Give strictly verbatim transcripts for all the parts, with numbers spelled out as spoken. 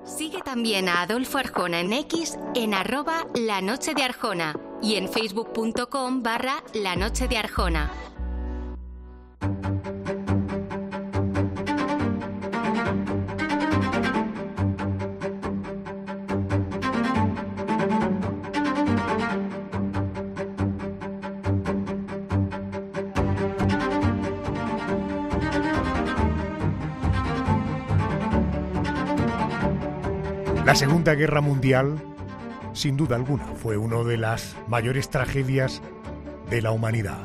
Sigue también a Adolfo Arjona en X en arroba La Noche de Arjona y en facebook.com barra La Noche de Arjona. La Segunda Guerra Mundial, sin duda alguna, fue una de las mayores tragedias de la humanidad.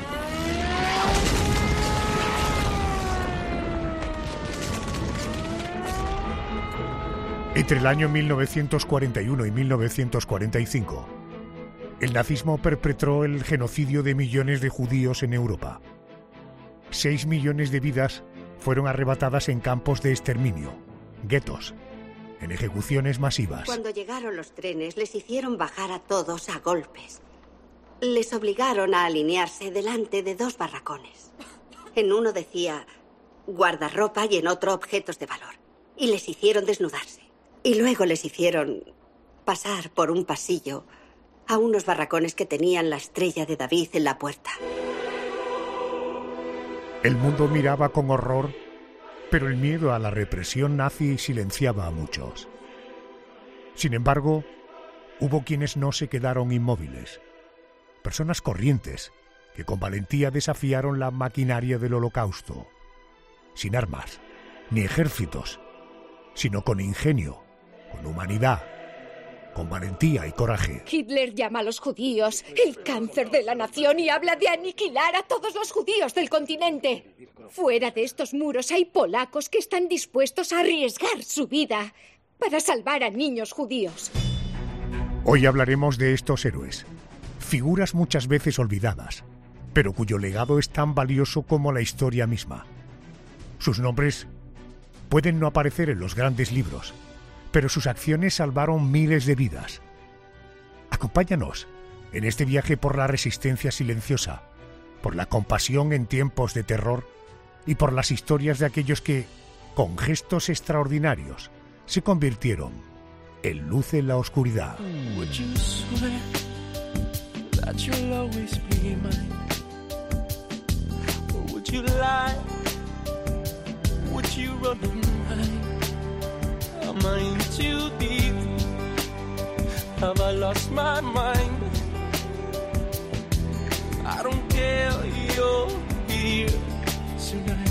Entre el año mil novecientos cuarenta y uno y mil novecientos cuarenta y cinco, el nazismo perpetró el genocidio de millones de judíos en Europa. Seis millones de vidas fueron arrebatadas en campos de exterminio, guetos, en ejecuciones masivas. Cuando llegaron los trenes, les hicieron bajar a todos a golpes. Les obligaron a alinearse delante de dos barracones. En uno decía guardarropa y en otro objetos de valor. Y les hicieron desnudarse. Y luego les hicieron pasar por un pasillo a unos barracones que tenían la estrella de David en la puerta. El mundo miraba con horror, pero el miedo a la represión nazi silenciaba a muchos. Sin embargo, hubo quienes no se quedaron inmóviles. Personas corrientes que con valentía desafiaron la maquinaria del Holocausto. Sin armas, ni ejércitos, sino con ingenio, con humanidad, con valentía y coraje. Hitler llama a los judíos el cáncer de la nación y habla de aniquilar a todos los judíos del continente. Fuera de estos muros hay polacos que están dispuestos a arriesgar su vida para salvar a niños judíos. Hoy hablaremos de estos héroes, figuras muchas veces olvidadas, pero cuyo legado es tan valioso como la historia misma. Sus nombres pueden no aparecer en los grandes libros, pero sus acciones salvaron miles de vidas. Acompáñanos en este viaje por la resistencia silenciosa, por la compasión en tiempos de terror y por las historias de aquellos que, con gestos extraordinarios, se convirtieron en luz en la oscuridad. Would you swear that you'll always be mine? Or would you lie? Would you run and hide? Am I in too deep? Have I lost my mind? I don't care, you're here tonight.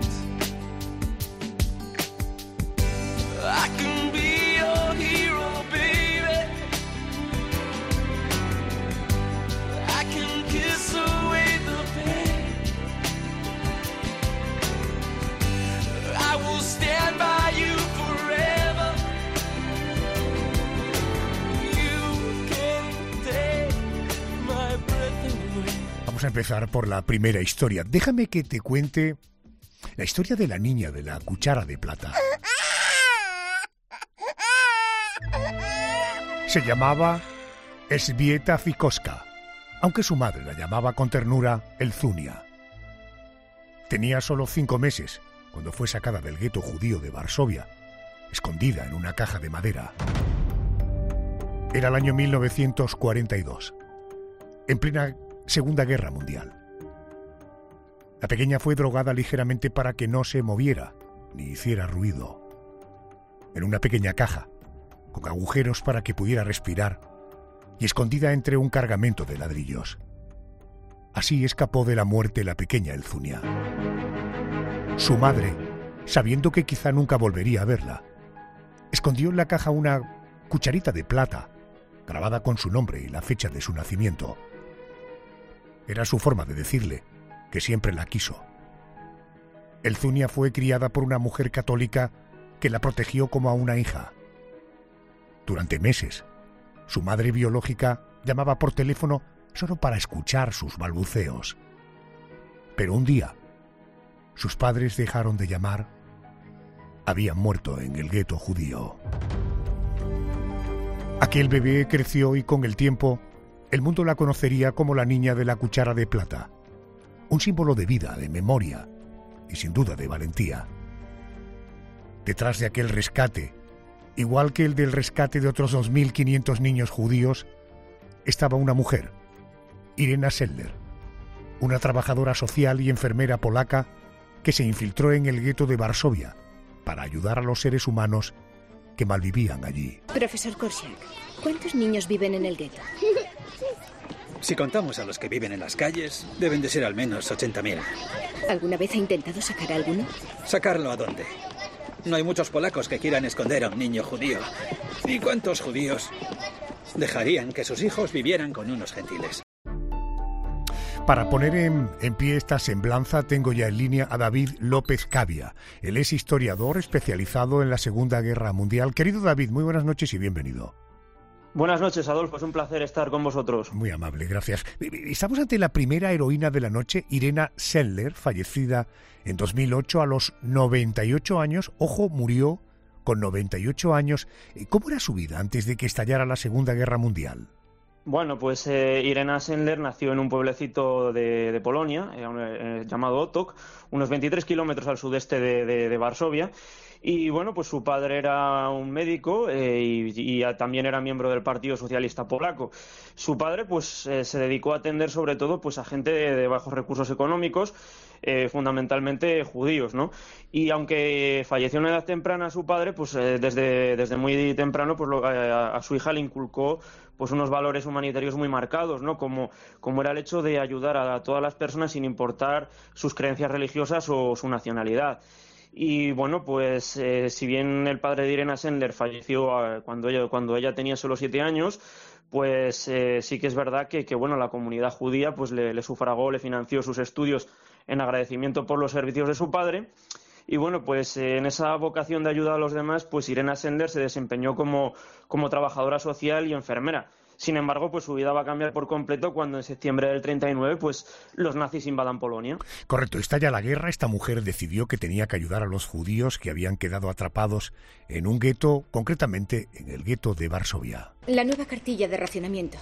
I can be your hero, baby. I can kiss away the pain. I will stand by you forever. You can take my breath away. Vamos a empezar por la primera historia. Déjame que te cuente la historia de la niña de la cuchara de plata. Se llamaba Elżbieta Fikowska, aunque su madre la llamaba con ternura Elzunia. Tenía solo cinco meses cuando fue sacada del gueto judío de Varsovia, escondida en una caja de madera. Era el año mil novecientos cuarenta y dos, en plena Segunda Guerra Mundial. La pequeña fue drogada ligeramente para que no se moviera ni hiciera ruido. En una pequeña caja, con agujeros para que pudiera respirar, y escondida entre un cargamento de ladrillos. Así escapó de la muerte la pequeña Elzunia. Su madre, sabiendo que quizá nunca volvería a verla, escondió en la caja una cucharita de plata, grabada con su nombre y la fecha de su nacimiento. Era su forma de decirle que siempre la quiso. Elzunia fue criada por una mujer católica que la protegió como a una hija. Durante meses, su madre biológica llamaba por teléfono solo para escuchar sus balbuceos. Pero un día, sus padres dejaron de llamar. Habían muerto en el gueto judío. Aquel bebé creció y con el tiempo, el mundo la conocería como la niña de la cuchara de plata, un símbolo de vida, de memoria y sin duda de valentía. Detrás de aquel rescate igual que el del rescate de otros dos mil quinientos niños judíos, estaba una mujer, Irena Sendler, una trabajadora social y enfermera polaca que se infiltró en el gueto de Varsovia para ayudar a los seres humanos que malvivían allí. Profesor Korczak, ¿cuántos niños viven en el gueto? Si contamos a los que viven en las calles, deben de ser al menos ochenta mil. ¿Alguna vez ha intentado sacar a alguno? ¿Sacarlo a dónde? No hay muchos polacos que quieran esconder a un niño judío. ¿Y cuántos judíos dejarían que sus hijos vivieran con unos gentiles? Para poner en, en pie esta semblanza tengo ya en línea a David López Cavia. Él es historiador especializado en la Segunda Guerra Mundial. Querido David, muy buenas noches y bienvenido. Buenas noches, Adolfo. Es un placer estar con vosotros. Muy amable, gracias. Estamos ante la primera heroína de la noche, Irena Sendler, fallecida en dos mil ocho a los noventa y ocho años. Ojo, murió con noventa y ocho años. ¿Cómo era su vida antes de que estallara la Segunda Guerra Mundial? Bueno, pues eh, Irena Sendler nació en un pueblecito de, de Polonia, eh, eh, llamado Otok, unos veintitrés kilómetros al sudeste de, de, de Varsovia. Y bueno, pues su padre era un médico eh, y, y también era miembro del Partido Socialista Polaco. Su padre pues eh, se dedicó a atender sobre todo pues a gente de, de bajos recursos económicos, eh, fundamentalmente judíos, ¿no? Y aunque falleció a una edad temprana su padre, pues eh, desde, desde muy temprano pues lo, a, a su hija le inculcó pues unos valores humanitarios muy marcados, ¿no? Como, como era el hecho de ayudar a todas las personas sin importar sus creencias religiosas o su nacionalidad. Y bueno, pues eh, si bien el padre de Irena Sendler falleció cuando ella, cuando ella tenía solo siete años, pues eh, sí que es verdad que, que bueno, la comunidad judía pues le, le sufragó, le financió sus estudios en agradecimiento por los servicios de su padre. Y bueno, pues eh, en esa vocación de ayuda a los demás, pues Irena Sendler se desempeñó como, como trabajadora social y enfermera. Sin embargo, pues su vida va a cambiar por completo cuando en septiembre del treinta y nueve pues los nazis invadan Polonia. Correcto, estalla la guerra, esta mujer decidió que tenía que ayudar a los judíos que habían quedado atrapados en un gueto, concretamente en el gueto de Varsovia. La nueva cartilla de racionamiento.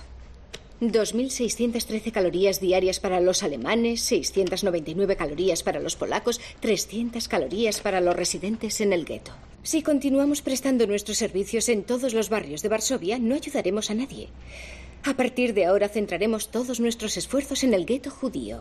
dos mil seiscientas trece calorías diarias para los alemanes, seiscientas noventa y nueve calorías para los polacos, trescientas calorías para los residentes en el gueto. Si continuamos prestando nuestros servicios en todos los barrios de Varsovia, no ayudaremos a nadie. A partir de ahora centraremos todos nuestros esfuerzos en el gueto judío.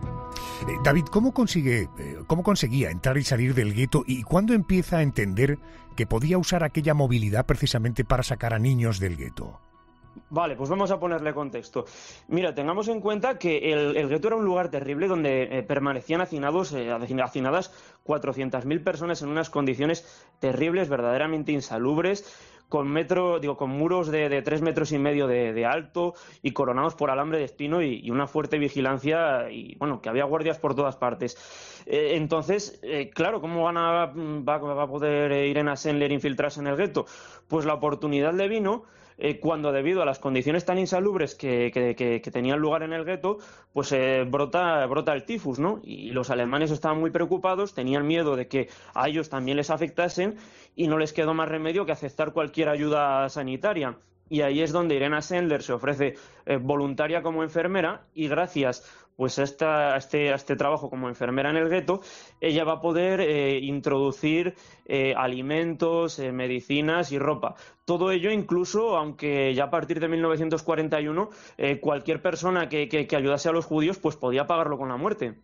Eh, David, ¿cómo consigue, eh, cómo conseguía entrar y salir del gueto y cuándo empieza a entender que podía usar aquella movilidad precisamente para sacar a niños del gueto? Vale, pues vamos a ponerle contexto. Mira, tengamos en cuenta que el, el gueto era un lugar terrible donde eh, permanecían hacinados, eh, hacinadas cuatrocientas mil personas en unas condiciones terribles, verdaderamente insalubres, con metro, digo, con muros de, de tres metros y medio de, de alto y coronados por alambre de espino y, y una fuerte vigilancia y, bueno, que había guardias por todas partes. Eh, entonces, eh, claro, ¿cómo van a, va, va a poder Irena Sendler infiltrarse en el gueto? Pues la oportunidad le vino Eh, cuando debido a las condiciones tan insalubres que, que, que, que tenían lugar en el gueto, pues eh, brota, brota el tifus, ¿no? Y los alemanes estaban muy preocupados, tenían miedo de que a ellos también les afectasen y no les quedó más remedio que aceptar cualquier ayuda sanitaria. Y ahí es donde Irena Sendler se ofrece eh, voluntaria como enfermera y gracias pues a, esta, a, este, a este trabajo como enfermera en el gueto, ella va a poder eh, introducir eh, alimentos, eh, medicinas y ropa. Todo ello incluso, aunque ya a partir de mil novecientos cuarenta y uno eh, cualquier persona que, que, que ayudase a los judíos pues podía pagarlo con la muerte.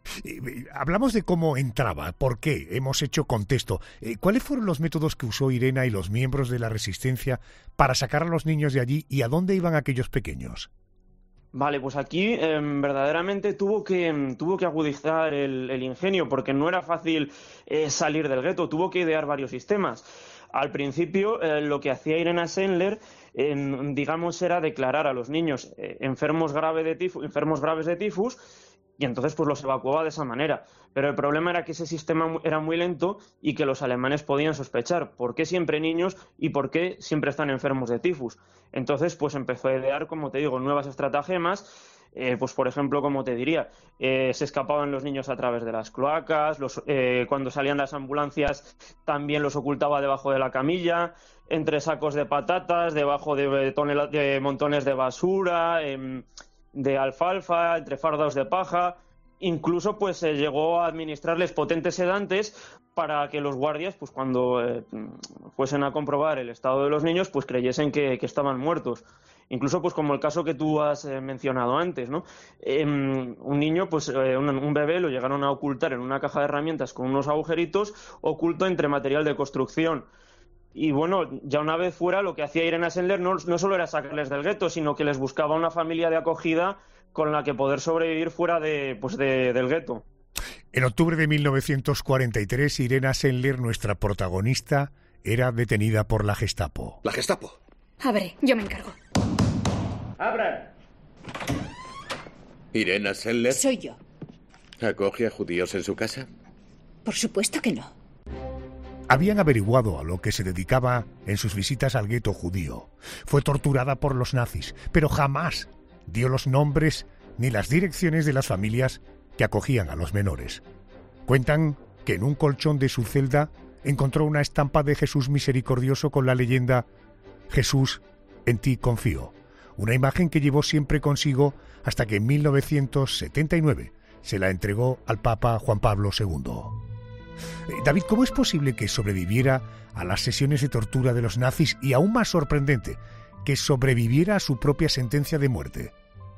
Eh, hablamos de cómo entraba, por qué, hemos hecho contexto. Eh, ¿Cuáles fueron los métodos que usó Irena y los miembros de la resistencia para sacar a los niños de allí y a dónde iban aquellos pequeños? Vale, pues aquí eh, verdaderamente tuvo que, tuvo que agudizar el, el ingenio porque no era fácil eh, salir del gueto, tuvo que idear varios sistemas. Al principio eh, lo que hacía Irena Sendler, eh, digamos, era declarar a los niños eh, enfermos, grave de tifus, enfermos graves de tifus y entonces pues los evacuaba de esa manera. Pero el problema era que ese sistema era muy lento y que los alemanes podían sospechar por qué siempre niños y por qué siempre están enfermos de tifus. Entonces pues empezó a idear, como te digo, nuevas estratagemas. Eh, pues por ejemplo, como te diría, eh, se escapaban los niños a través de las cloacas, los, eh, cuando salían las ambulancias también los ocultaba debajo de la camilla, entre sacos de patatas, debajo de, tonel- de montones de basura, eh, de alfalfa, entre fardos de paja. Incluso pues se llegó a administrarles potentes sedantes para que los guardias, pues cuando eh, fuesen a comprobar el estado de los niños, pues creyesen que, que estaban muertos. Incluso pues como el caso que tú has eh, mencionado antes, ¿no? Eh, un niño, pues eh, un, un bebé lo llegaron a ocultar en una caja de herramientas con unos agujeritos oculto entre material de construcción. Y bueno, ya una vez fuera, lo que hacía Irena Sendler no, no solo era sacarles del gueto, sino que les buscaba una familia de acogida con la que poder sobrevivir fuera de, pues de, del gueto. En octubre de mil novecientos cuarenta y tres, Irena Sendler, nuestra protagonista, era detenida por la Gestapo. ¿La Gestapo? Abre, yo me encargo. ¡Abran! ¿Irena Sendler? Soy yo. ¿Acoge a judíos en su casa? Por supuesto que no. Habían averiguado a lo que se dedicaba en sus visitas al gueto judío. Fue torturada por los nazis, pero jamás dio los nombres ni las direcciones de las familias que acogían a los menores. Cuentan que en un colchón de su celda encontró una estampa de Jesús misericordioso con la leyenda «Jesús, en ti confío», una imagen que llevó siempre consigo hasta que en mil novecientos setenta y nueve se la entregó al Papa Juan Pablo segundo. David, ¿cómo es posible que sobreviviera a las sesiones de tortura de los nazis y, aún más sorprendente, que sobreviviera a su propia sentencia de muerte?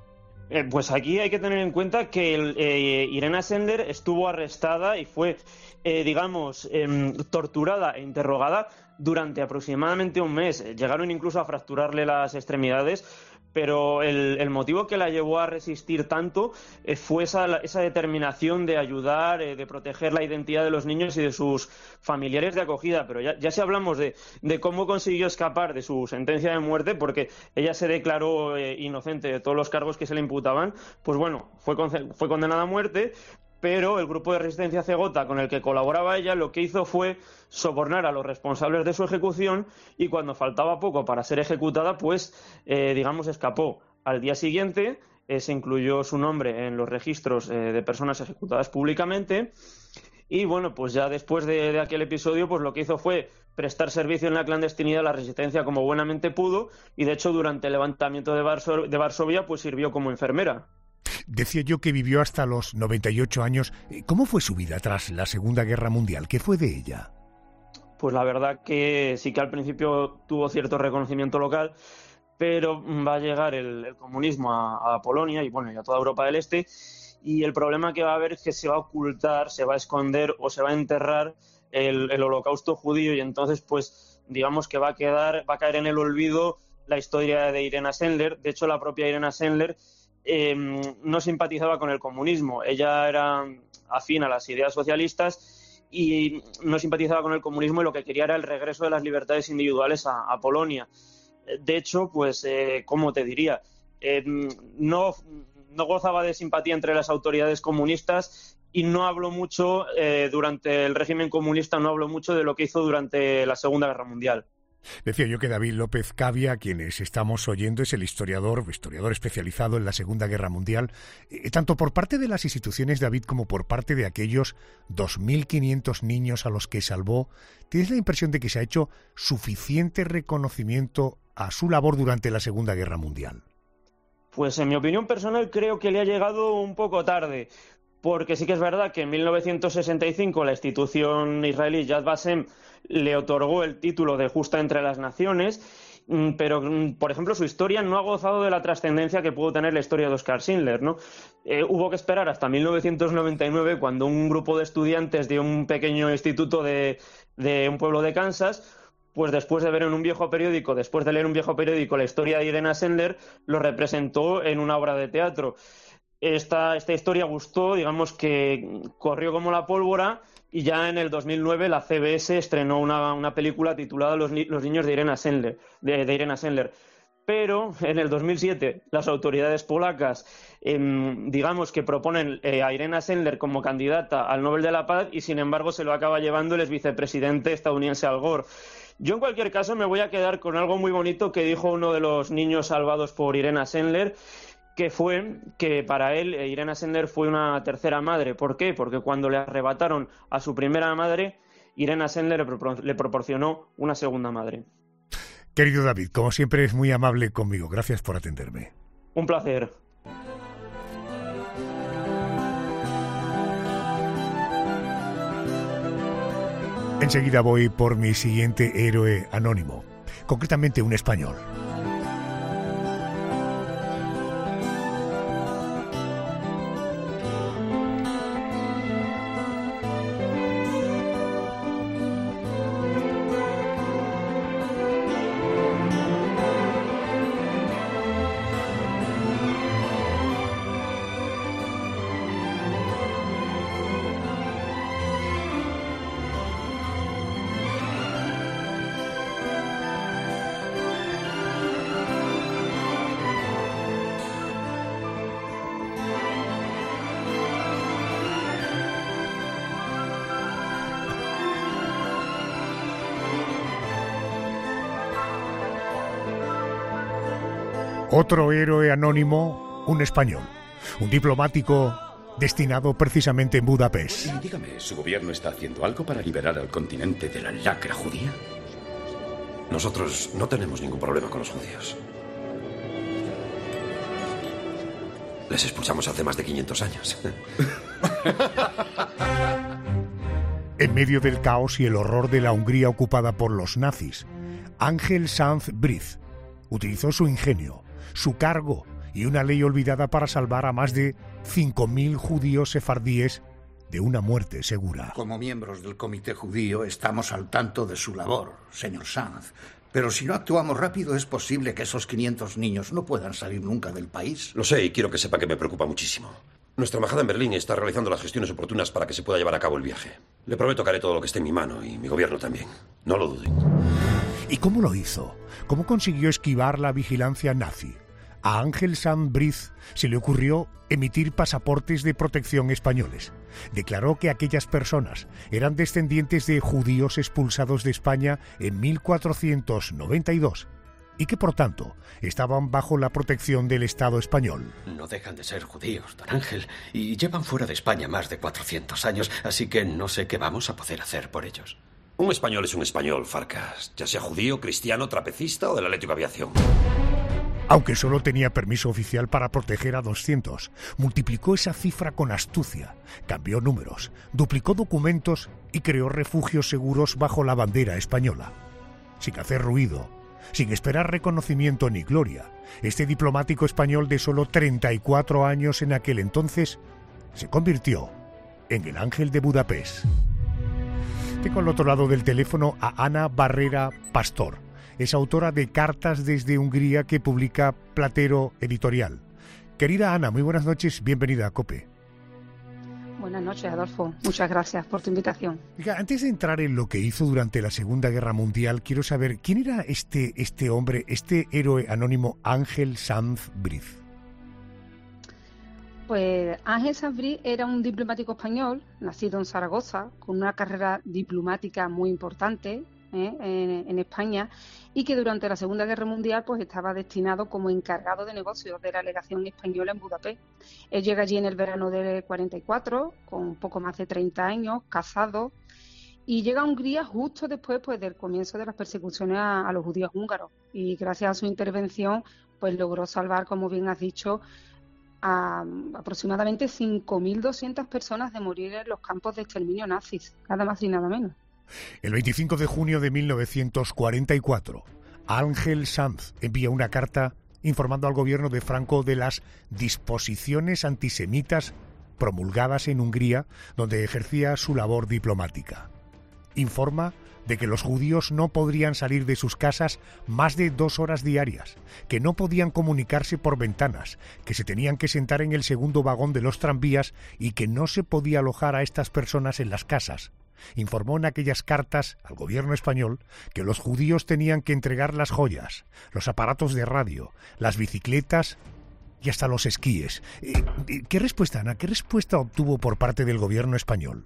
Eh, pues aquí hay que tener en cuenta que el, eh, Irena Sendler estuvo arrestada y fue, eh, digamos, eh, torturada e interrogada durante aproximadamente un mes. Llegaron incluso a fracturarle las extremidades, pero el, el motivo que la llevó a resistir tanto eh, fue esa, esa determinación de ayudar, eh, de proteger la identidad de los niños y de sus familiares de acogida. Pero ya, ya si hablamos de, de cómo consiguió escapar de su sentencia de muerte, porque ella se declaró eh, inocente de todos los cargos que se le imputaban, pues bueno, fue, con, fue condenada a muerte. Pero el grupo de resistencia cegota con el que colaboraba ella lo que hizo fue sobornar a los responsables de su ejecución y cuando faltaba poco para ser ejecutada, pues, eh, digamos, escapó. Al día siguiente eh, se incluyó su nombre en los registros eh, de personas ejecutadas públicamente y, bueno, pues ya después de, de aquel episodio, pues lo que hizo fue prestar servicio en la clandestinidad a la resistencia como buenamente pudo y, de hecho, durante el levantamiento de, Varso- de Varsovia, pues sirvió como enfermera. Decía yo que vivió hasta los noventa y ocho años. ¿Cómo fue su vida tras la Segunda Guerra Mundial? ¿Qué fue de ella? Pues la verdad que sí que al principio tuvo cierto reconocimiento local, pero va a llegar el, el comunismo a, a Polonia y bueno, y a toda Europa del Este, y el problema que va a haber es que se va a ocultar, se va a esconder o se va a enterrar el, el holocausto judío y entonces pues digamos que va a quedar, va a caer en el olvido la historia de Irena Sendler. De hecho, la propia Irena Sendler Eh, no simpatizaba con el comunismo. Ella era afín a las ideas socialistas y no simpatizaba con el comunismo y lo que quería era el regreso de las libertades individuales a, a Polonia. De hecho, pues, eh, ¿cómo te diría? Eh, no, no gozaba de simpatía entre las autoridades comunistas y no habló mucho eh, durante el régimen comunista, no habló mucho de lo que hizo durante la Segunda Guerra Mundial. Decía yo que David López Cavia, a quienes estamos oyendo, es el historiador, historiador especializado en la Segunda Guerra Mundial, eh, tanto por parte de las instituciones, David, como por parte de aquellos dos mil quinientos niños a los que salvó. ¿Tienes la impresión de que se ha hecho suficiente reconocimiento a su labor durante la Segunda Guerra Mundial? Pues en mi opinión personal creo que le ha llegado un poco tarde. Porque sí que es verdad que en mil novecientos sesenta y cinco la institución israelí Yad Vashem le otorgó el título de Justa entre las Naciones, pero, por ejemplo, su historia no ha gozado de la trascendencia que pudo tener la historia de Oskar Schindler, ¿no? Eh, hubo que esperar hasta mil novecientos noventa y nueve, cuando un grupo de estudiantes de un pequeño instituto de, de un pueblo de Kansas, pues después de ver en un viejo periódico, después de leer un viejo periódico la historia de Irena Sendler, lo representó en una obra de teatro. Esta, esta historia gustó, digamos que corrió como la pólvora y ya en el dos mil nueve la C B S estrenó una, una película titulada Los, ni- los niños de Irena Sendler, de, de Irena Sendler. Pero en el dos mil siete las autoridades polacas, eh, digamos que proponen eh, a Irena Sendler como candidata al Nobel de la Paz y sin embargo se lo acaba llevando el exvicepresidente estadounidense Al Gore. Yo en cualquier caso me voy a quedar con algo muy bonito que dijo uno de los niños salvados por Irena Sendler, que fue que para él Irena Sendler fue una tercera madre. ¿Por qué? Porque cuando le arrebataron a su primera madre, Irena Sendler le proporcionó una segunda madre. Querido David, como siempre es muy amable conmigo. Gracias por atenderme. Un placer. Enseguida voy por mi siguiente héroe anónimo, concretamente un español. Otro héroe anónimo, un español, un diplomático destinado precisamente en Budapest. Y dígame, ¿su gobierno está haciendo algo para liberar al continente de la lacra judía? Nosotros no tenemos ningún problema con los judíos. Les expulsamos hace más de quinientos años. En medio del caos y el horror de la Hungría ocupada por los nazis, Ángel Sanz Briz utilizó su ingenio, su cargo y una ley olvidada para salvar a más de cinco mil judíos sefardíes de una muerte segura. Como miembros del Comité Judío estamos al tanto de su labor, señor Sanz. Pero si no actuamos rápido es posible que esos quinientos niños no puedan salir nunca del país. Lo sé y quiero que sepa que me preocupa muchísimo. Nuestra embajada en Berlín está realizando las gestiones oportunas para que se pueda llevar a cabo el viaje. Le prometo que haré todo lo que esté en mi mano y mi gobierno también. No lo duden. ¿Y cómo lo hizo? ¿Cómo consiguió esquivar la vigilancia nazi? A Ángel Sanz Briz se le ocurrió emitir pasaportes de protección españoles. Declaró que aquellas personas eran descendientes de judíos expulsados de España en mil cuatrocientos noventa y dos y que, por tanto, estaban bajo la protección del Estado español. No dejan de ser judíos, don Ángel, y llevan fuera de España más de cuatrocientos años, así que no sé qué vamos a poder hacer por ellos. Un español es un español, Farkas, ya sea judío, cristiano, trapecista o del Atlético Aviación. Aunque solo tenía permiso oficial para proteger a doscientos, multiplicó esa cifra con astucia, cambió números, duplicó documentos y creó refugios seguros bajo la bandera española. Sin hacer ruido, sin esperar reconocimiento ni gloria, este diplomático español de solo treinta y cuatro años en aquel entonces se convirtió en el Ángel de Budapest. Tengo al otro lado del teléfono a Ana Barrera Pastor. Es autora de Cartas desde Hungría que publica Platero Editorial. Querida Ana, muy buenas noches, bienvenida a COPE. Buenas noches, Adolfo. Muchas gracias por tu invitación. Oiga, antes de entrar en lo que hizo durante la Segunda Guerra Mundial, quiero saber, ¿quién era este, este hombre, este héroe anónimo Ángel Sanz Briz? Pues Ángel Sanz Briz era un diplomático español, nacido en Zaragoza, con una carrera diplomática muy importante ¿eh? en, en España, y que durante la Segunda Guerra Mundial pues estaba destinado como encargado de negocios de la legación española en Budapest. Él llega allí en el verano del cuarenta y cuatro, con poco más de treinta años, casado, y llega a Hungría justo después pues del comienzo de las persecuciones a, a los judíos húngaros. Y gracias a su intervención pues logró salvar, como bien has dicho, a aproximadamente cinco mil doscientas personas de morir en los campos de exterminio nazis, nada más y nada menos. El veinticinco de junio de mil novecientos cuarenta y cuatro, Ángel Sanz envía una carta informando al gobierno de Franco de las disposiciones antisemitas promulgadas en Hungría, donde ejercía su labor diplomática. Informa de que los judíos no podrían salir de sus casas más de dos horas diarias, que no podían comunicarse por ventanas, que se tenían que sentar en el segundo vagón de los tranvías y que no se podía alojar a estas personas en las casas. Informó en aquellas cartas al gobierno español que los judíos tenían que entregar las joyas, los aparatos de radio, las bicicletas y hasta los esquíes. ¿Qué respuesta, Ana? ¿Qué respuesta obtuvo por parte del gobierno español?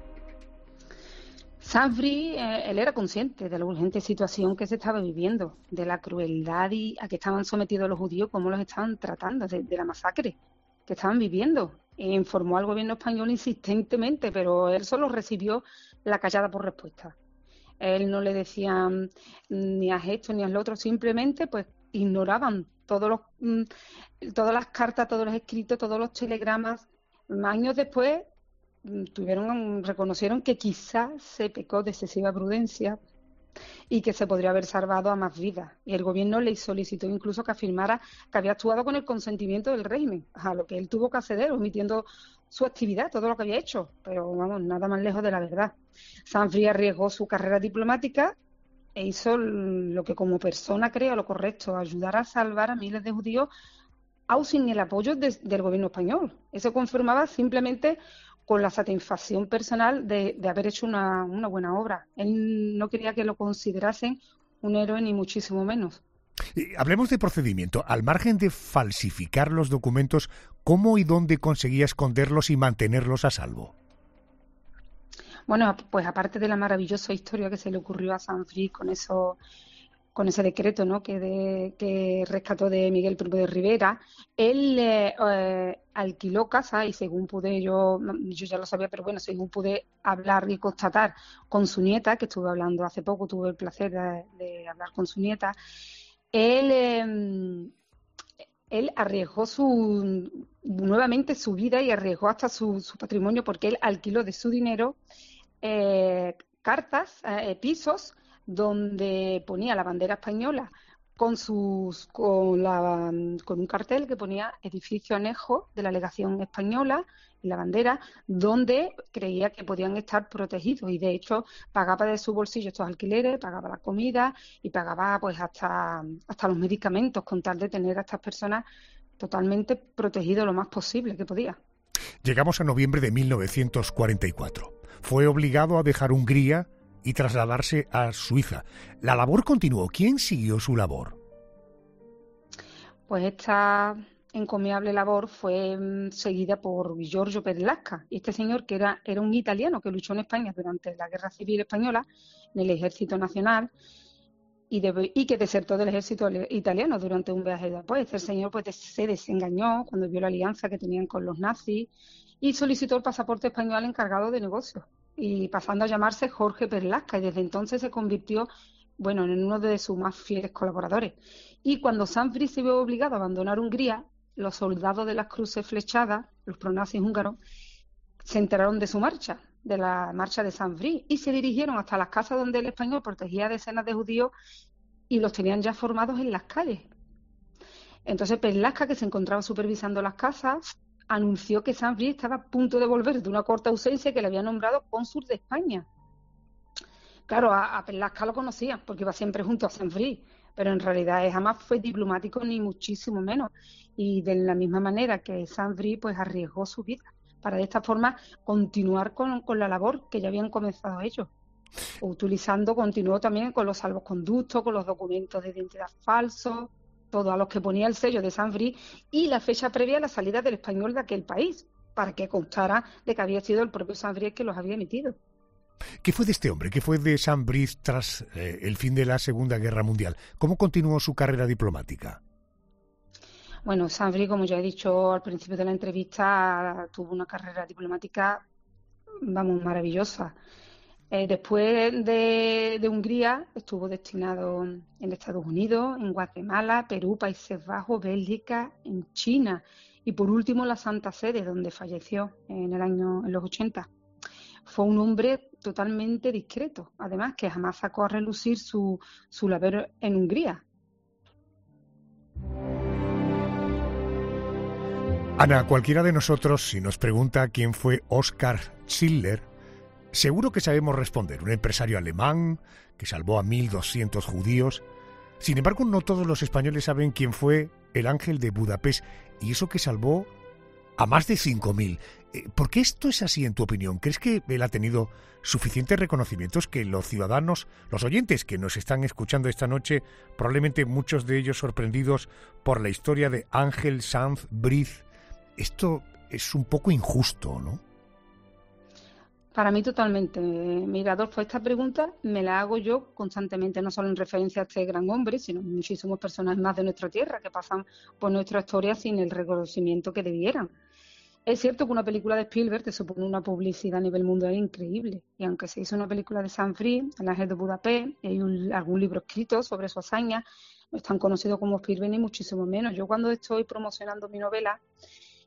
Sanz Briz, eh, él era consciente de la urgente situación que se estaba viviendo, de la crueldad y a que estaban sometidos los judíos, cómo los estaban tratando, de, de la masacre que estaban viviendo. E informó al gobierno español insistentemente, pero él solo recibió la callada por respuesta. Él no le decía ni haz esto ni haz lo otro, simplemente pues ignoraban todos los, todas las cartas, todos los escritos, todos los telegramas. Años después tuvieron, reconocieron que quizás se pecó de excesiva prudencia y que se podría haber salvado a más vidas. Y el gobierno le solicitó incluso que afirmara que había actuado con el consentimiento del régimen, a lo que él tuvo que acceder, omitiendo su actividad, todo lo que había hecho. Pero vamos, nada más lejos de la verdad. Saint-Bris arriesgó su carrera diplomática e hizo lo que como persona crea lo correcto, ayudar a salvar a miles de judíos, aún sin el apoyo de, del gobierno español. Eso confirmaba simplemente con la satisfacción personal de, de haber hecho una, una buena obra. Él no quería que lo considerasen un héroe ni muchísimo menos. Y hablemos de procedimiento. Al margen de falsificar los documentos, ¿cómo y dónde conseguía esconderlos y mantenerlos a salvo? Bueno, pues aparte de la maravillosa historia que se le ocurrió a Saint-Bris con eso, con ese decreto, ¿no?, que, de, que rescató de Miguel Primo de Rivera, él eh, eh, alquiló casa y según pude, yo, yo ya lo sabía, pero bueno, según pude hablar y constatar con su nieta, que estuve hablando hace poco, tuve el placer de, de hablar con su nieta, él, eh, él arriesgó su nuevamente su vida y arriesgó hasta su, su patrimonio porque él alquiló de su dinero eh, cartas, eh, pisos, donde ponía la bandera española con sus con, la, con un cartel que ponía edificio anejo de la legación española y la bandera, donde creía que podían estar protegidos y de hecho pagaba de su bolsillo estos alquileres, pagaba la comida y pagaba pues hasta, hasta los medicamentos con tal de tener a estas personas totalmente protegidos lo más posible que podía. Llegamos a noviembre de mil novecientos cuarenta y cuatro. Fue obligado a dejar Hungría y trasladarse a Suiza. La labor continuó. ¿Quién siguió su labor? Pues esta encomiable labor fue mm, seguida por Giorgio Perlasca. Y este señor, que era, era un italiano que luchó en España durante la Guerra Civil Española, en el Ejército Nacional, y, de, y que desertó del ejército italiano durante un viaje después. Este señor pues se desengañó cuando vio la alianza que tenían con los nazis y solicitó el pasaporte español encargado de negocios, y pasando a llamarse Jorge Perlasca, y desde entonces se convirtió, bueno, en uno de sus más fieles colaboradores. Y cuando Saint-Bris se vio obligado a abandonar Hungría, los soldados de las cruces flechadas, los pronazis húngaros, se enteraron de su marcha, de la marcha de Saint-Bris, y se dirigieron hasta las casas donde el español protegía a decenas de judíos y los tenían ya formados en las calles. Entonces Perlasca, que se encontraba supervisando las casas, anunció que Saint-Bris estaba a punto de volver de una corta ausencia que le había nombrado cónsul de España. Claro, a, a Perlasca lo conocía porque iba siempre junto a Saint-Bris, pero en realidad él jamás fue diplomático ni muchísimo menos. Y de la misma manera que Saint-Bris pues arriesgó su vida para de esta forma continuar con, con la labor que ya habían comenzado ellos. Utilizando, continuó también con los salvoconductos, con los documentos de identidad falsos, todo a los que ponía el sello de Saint-Bris y la fecha previa a la salida del español de aquel país, para que constara de que había sido el propio Saint-Bris que los había emitido. ¿Qué fue de este hombre? ¿Qué fue de Saint-Bris tras eh, el fin de la Segunda Guerra Mundial? ¿Cómo continuó su carrera diplomática? Bueno, Saint-Bris, como ya he dicho al principio de la entrevista, tuvo una carrera diplomática, vamos, maravillosa. Eh, después de, de Hungría estuvo destinado en Estados Unidos, en Guatemala, Perú, Países Bajos, Bélgica, en China y por último la Santa Sede, donde falleció en el año en los ochenta. Fue un hombre totalmente discreto, además que jamás sacó a relucir su, su labor en Hungría. Ana, cualquiera de nosotros, si nos pregunta quién fue Oskar Schindler, seguro que sabemos responder. Un empresario alemán que salvó a mil doscientos judíos. Sin embargo, no todos los españoles saben quién fue el Ángel de Budapest, y eso que salvó a más de cinco mil. ¿Por qué esto es así, en tu opinión? ¿Crees que él ha tenido suficientes reconocimientos, que los ciudadanos, los oyentes que nos están escuchando esta noche, probablemente muchos de ellos sorprendidos por la historia de Ángel Saint-Bris, esto es un poco injusto, ¿no? Para mí totalmente. Mira, Adolfo, esta pregunta me la hago yo constantemente, no solo en referencia a este gran hombre, sino muchísimas personas más de nuestra tierra que pasan por nuestra historia sin el reconocimiento que debieran. Es cierto que una película de Spielberg te supone una publicidad a nivel mundial increíble, y aunque se hizo una película de Saint-Bris, El Ángel de Budapest, y hay un, algún libro escrito sobre su hazaña, no es tan conocido como Spielberg ni muchísimo menos. Yo cuando estoy promocionando mi novela,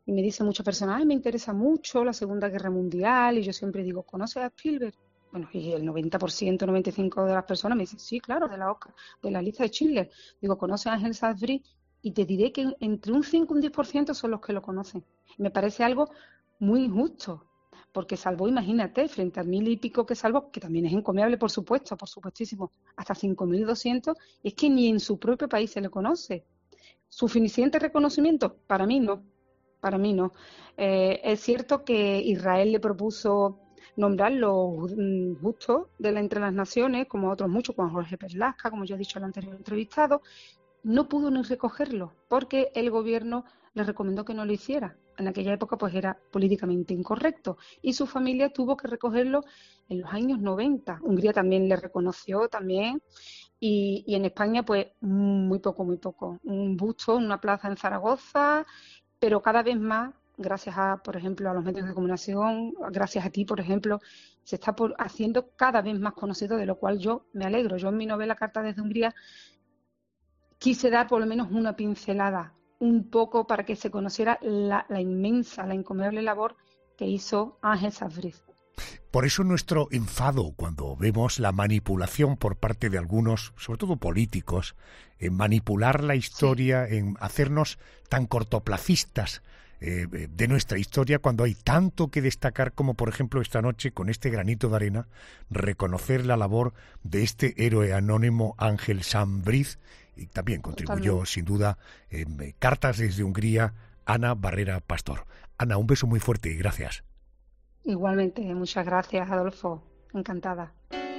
Y me dicen muchas personas, ay, me interesa mucho la Segunda Guerra Mundial, y yo siempre digo, ¿conoces a Spielberg? Bueno, y el noventa por ciento, noventa y cinco por ciento de las personas me dicen, sí, claro, de la Oscar, de la lista de Schindler. Digo, ¿conoces a Ángel Sansbury? Y te diré que entre un cinco y un diez por ciento son los que lo conocen. Me parece algo muy injusto, porque salvó, imagínate, frente al mil y pico que salvó, que también es encomiable, por supuesto, por supuestísimo, hasta cinco mil doscientos, es que ni en su propio país se le conoce. ¿Suficiente reconocimiento? Para mí no, para mí no. Eh, es cierto que Israel le propuso nombrarlo justo de la entre las naciones, como otros muchos, como Jorge Perlasca, como ya he dicho en el anterior entrevistado, no pudo ni recogerlo, porque el gobierno le recomendó que no lo hiciera. En aquella época pues era políticamente incorrecto, y su familia tuvo que recogerlo en los años noventa. Hungría también le reconoció también, y, y en España pues muy poco, muy poco. Un busto en una plaza en Zaragoza, pero cada vez más, gracias a, por ejemplo, a los medios de comunicación, gracias a ti, por ejemplo, se está por, haciendo cada vez más conocido, de lo cual yo me alegro. Yo en mi novela Cartas desde Hungría quise dar por lo menos una pincelada, un poco para que se conociera la, la inmensa, la encomiable labor que hizo Ángel Sansbury. Por eso nuestro enfado cuando vemos la manipulación por parte de algunos, sobre todo políticos, en manipular la historia, sí. en hacernos tan cortoplacistas eh, de nuestra historia, cuando hay tanto que destacar como, por ejemplo, esta noche, con este granito de arena, reconocer la labor de este héroe anónimo Ángel Sansbury, y también contribuyó, Totalmente. sin duda, en eh, Cartas desde Hungría, Ana Barrera Pastor. Ana, un beso muy fuerte y gracias. Igualmente, muchas gracias, Adolfo. Encantada.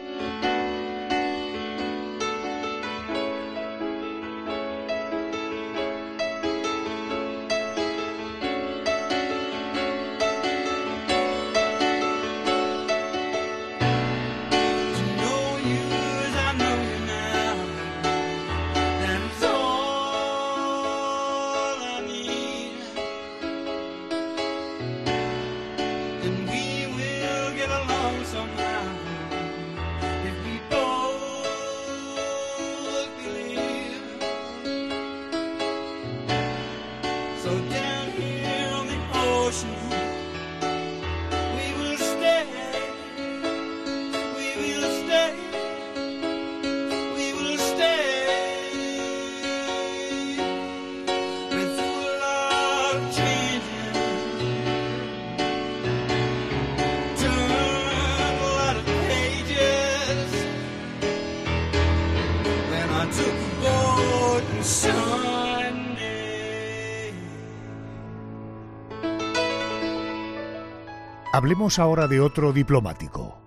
Hablemos ahora de otro diplomático.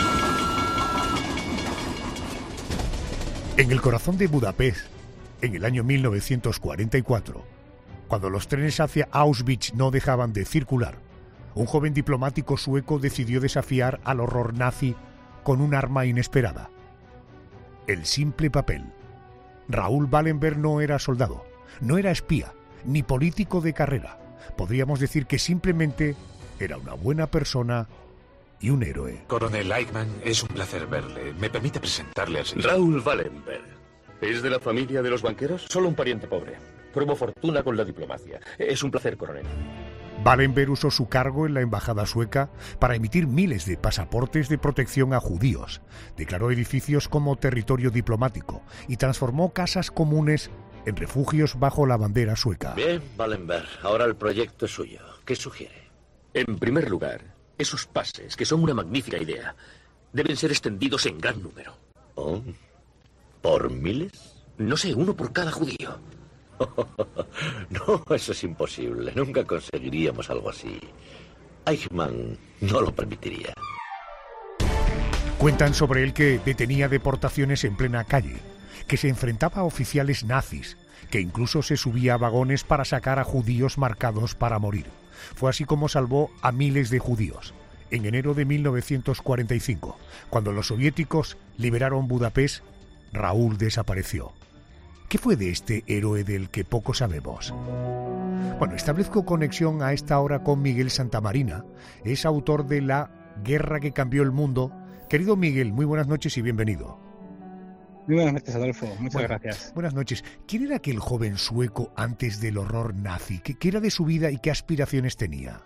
En el corazón de Budapest, en el año mil novecientos cuarenta y cuatro, cuando los trenes hacia Auschwitz no dejaban de circular, un joven diplomático sueco decidió desafiar al horror nazi con un arma inesperada: el simple papel. Raúl Wallenberg no era soldado, no era espía, ni político de carrera. Podríamos decir que simplemente era una buena persona y un héroe. Coronel Eichmann, es un placer verle. ¿Me permite presentarle al señor? Raúl Wallenberg. ¿Es de la familia de los banqueros? Solo un pariente pobre. Pruebo fortuna con la diplomacia. Es un placer, coronel. Wallenberg usó su cargo en la embajada sueca para emitir miles de pasaportes de protección a judíos. Declaró edificios como territorio diplomático y transformó casas comunes en refugios bajo la bandera sueca. Bien, Wallenberg. Ahora el proyecto es suyo. ¿Qué sugiere? En primer lugar, esos pases, que son una magnífica idea, deben ser extendidos en gran número. ¿Oh? ¿Por miles? No sé, uno por cada judío. No, eso es imposible. Nunca conseguiríamos algo así. Eichmann no lo permitiría. Cuentan sobre él que detenía deportaciones en plena calle, que se enfrentaba a oficiales nazis, que incluso se subía a vagones para sacar a judíos marcados para morir. Fue así como salvó a miles de judíos. En enero de mil novecientos cuarenta y cinco, cuando los soviéticos liberaron Budapest, Raúl desapareció. ¿Qué fue de este héroe del que poco sabemos? Bueno, establezco conexión a esta hora con Miguel Santamarina. Es autor de La guerra que cambió el mundo. Querido Miguel, muy buenas noches y bienvenido. Muy buenas noches, Adolfo. Muchas bueno, gracias. Buenas noches. ¿Quién era aquel joven sueco antes del horror nazi? ¿Qué, qué era de su vida y qué aspiraciones tenía?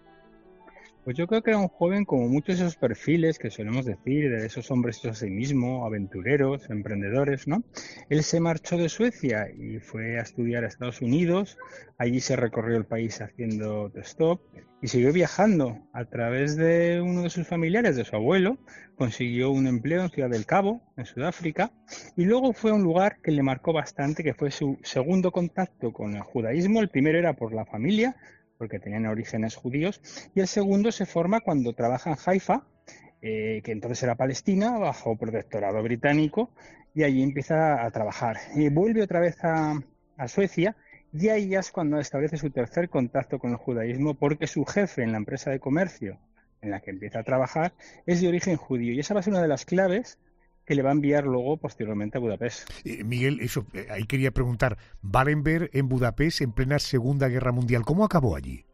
Pues yo creo que era un joven como muchos de esos perfiles que solemos decir, de esos hombres hechos a sí mismo, aventureros, emprendedores, ¿no? Él se marchó de Suecia y fue a estudiar a Estados Unidos. Allí se recorrió el país haciendo stop y siguió viajando. A través de uno de sus familiares, de su abuelo, consiguió un empleo en Ciudad del Cabo, en Sudáfrica, y luego fue a un lugar que le marcó bastante, que fue su segundo contacto con el judaísmo. El primero era por la familia, porque tenían orígenes judíos, y el segundo se forma cuando trabaja en Haifa, eh, que entonces era Palestina, bajo protectorado británico, y allí empieza a trabajar. Y vuelve otra vez a, a Suecia, y ahí ya es cuando establece su tercer contacto con el judaísmo, porque su jefe en la empresa de comercio en la que empieza a trabajar es de origen judío, y esa va a ser una de las claves que le va a enviar luego posteriormente a Budapest. Eh, Miguel, eso, eh, ahí quería preguntar, Wallenberg en Budapest en plena Segunda Guerra Mundial, ¿cómo acabó allí?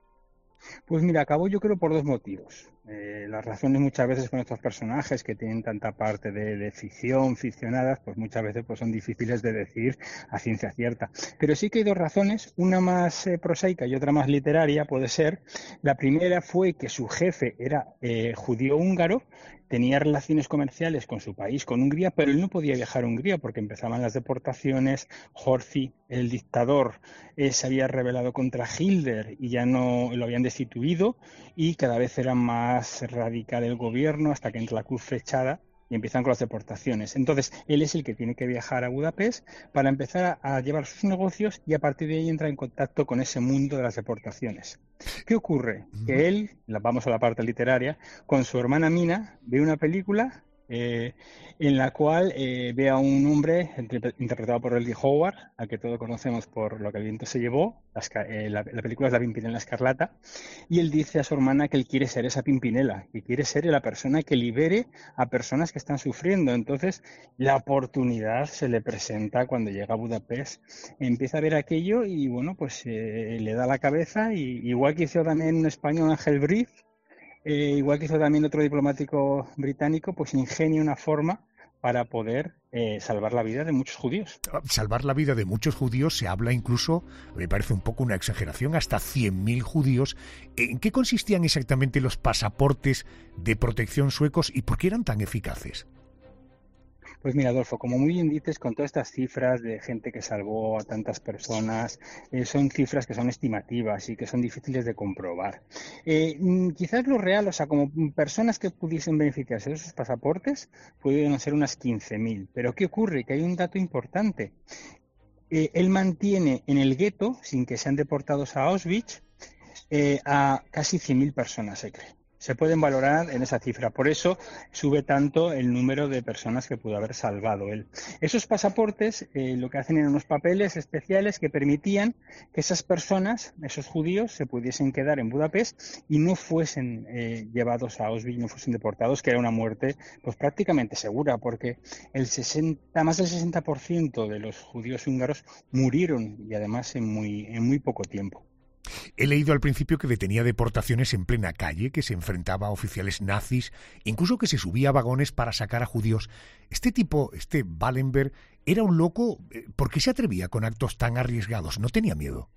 Pues mira, acabó yo creo por dos motivos. Eh, las razones muchas veces con estos personajes que tienen tanta parte de, de ficción, ficcionadas, pues muchas veces pues son difíciles de decir a ciencia cierta. Pero sí que hay dos razones, una más eh, prosaica y otra más literaria puede ser. La primera fue que su jefe era eh, judío húngaro, tenía relaciones comerciales con su país, con Hungría, pero él no podía viajar a Hungría porque empezaban las deportaciones. Horthy, el dictador, eh, se había rebelado contra Hitler y ya no lo habían destituido, y cada vez era más radical el gobierno hasta que entra la cruz flechada y empiezan con las deportaciones. Entonces, él es el que tiene que viajar a Budapest para empezar a, a llevar sus negocios, y a partir de ahí entra en contacto con ese mundo de las deportaciones. ¿Qué ocurre? Que él, vamos a la parte literaria, con su hermana Mina, ve una película eh, en la cual eh, ve a un hombre interpretado por Ridley Howard, al que todos conocemos por Lo que el viento se llevó. Las, eh, la, la película es La Pimpinela Escarlata, y él dice a su hermana que él quiere ser esa Pimpinela, que quiere ser la persona que libere a personas que están sufriendo. Entonces la oportunidad se le presenta cuando llega a Budapest, empieza a ver aquello y bueno, pues eh, le da la cabeza, y igual que hizo también un español, Ángel Briz, Eh, igual que hizo también otro diplomático británico, pues ingenia una forma para poder eh, salvar la vida de muchos judíos. Salvar la vida de muchos judíos, se habla incluso, me parece un poco una exageración, hasta cien mil judíos. ¿En qué consistían exactamente los pasaportes de protección suecos y por qué eran tan eficaces? Pues mira, Adolfo, como muy bien dices, con todas estas cifras de gente que salvó a tantas personas, eh, son cifras que son estimativas y que son difíciles de comprobar. Eh, quizás lo real, o sea, como personas que pudiesen beneficiarse de esos pasaportes, pudieron ser unas quince mil. Pero ¿qué ocurre? Que hay un dato importante. Eh, él mantiene en el gueto, sin que sean deportados a Auschwitz, eh, a casi cien mil personas, se cree. Se pueden valorar en esa cifra. Por eso sube tanto el número de personas que pudo haber salvado él. Esos pasaportes eh, lo que hacen eran unos papeles especiales que permitían que esas personas, esos judíos, se pudiesen quedar en Budapest y no fuesen eh, llevados a Auschwitz, no fuesen deportados, que era una muerte pues prácticamente segura, porque el sesenta, más del sesenta por ciento de los judíos húngaros murieron, y además en muy, en muy poco tiempo. He leído al principio que detenía deportaciones en plena calle, que se enfrentaba a oficiales nazis, incluso que se subía a vagones para sacar a judíos. Este tipo, este Wallenberg, era un loco. ¿Por qué se atrevía con actos tan arriesgados? ¿No tenía miedo?